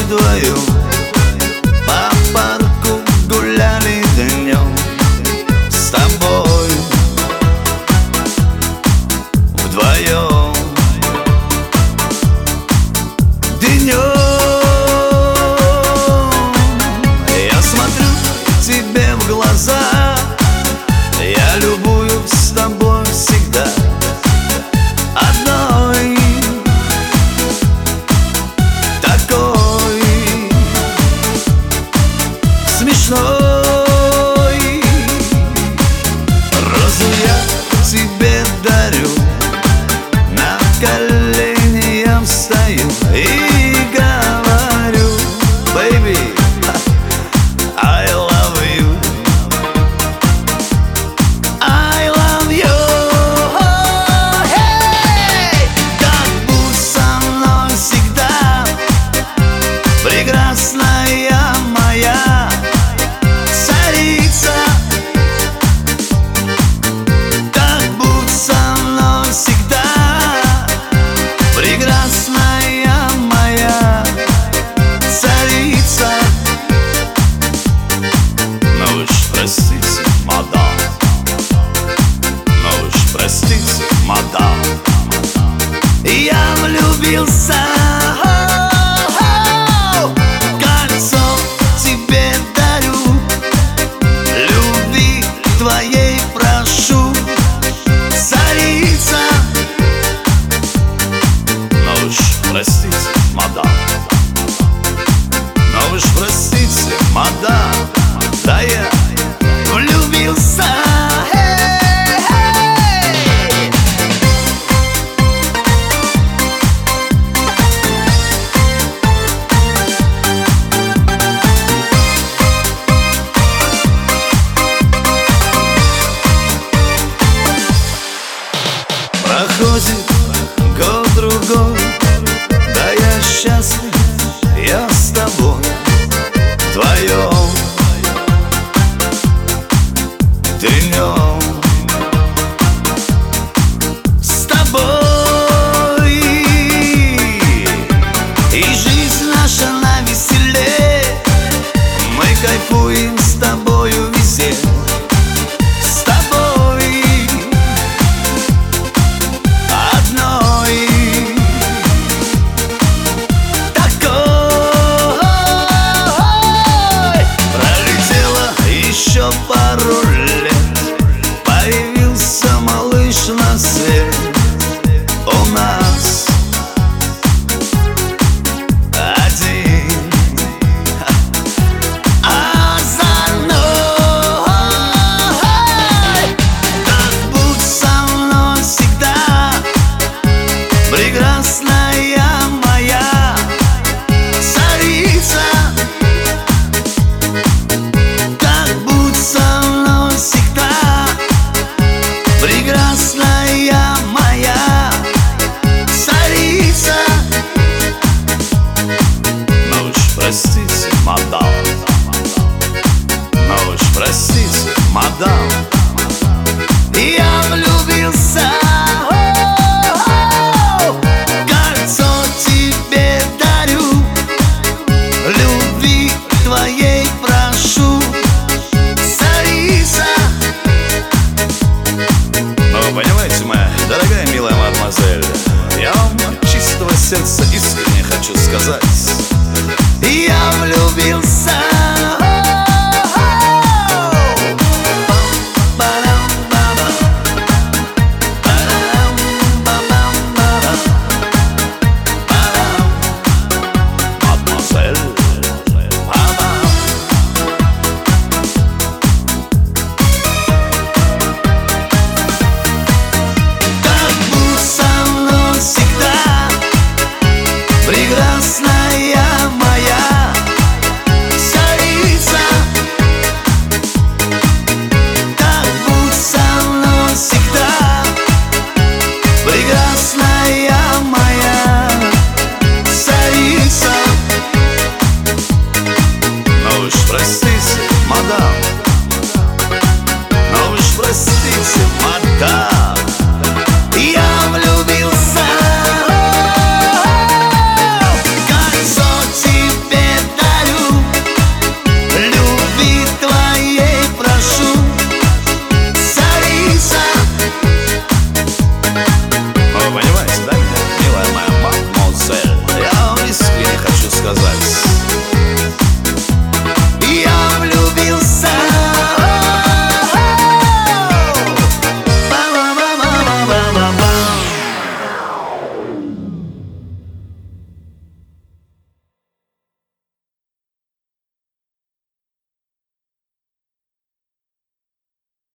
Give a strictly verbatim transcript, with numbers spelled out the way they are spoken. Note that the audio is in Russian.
вдвоем по парку гуляли днем с тобой вдвоем. Днем я смотрю тебе в глаза, я любуюсь с тобой всегда одной, такой смешной. Розу я тебе дарю, на колени я встаю и говорю: baby, I love you, I love you. Hey! Так будь со мной всегда, прекрасная моя царица. Так будь со мной всегда, прекрасная моя царица. Но уж простите, мадам, но уж простите, мадам, я влюбился. Кольцо тебе дарю, любви твоей прошу, царица. Но уж простите, мадам, но уж простите, мадам, да я влюбился. Проходит год-другой, да я счастлив, я с тобой вдвоем днем с тобой. И жизнь наша навеселе, мы кайфуем с тобою везде. С тобой одной, такой. Пролетело еще пару лет, появился малыш на свет у нас один. А за мной так будь со мной всегда, прекрасная моя царица. Так будь со мной всегда, прекрасная моя царица. Но уж простите, мадам, но уж простите, мадам,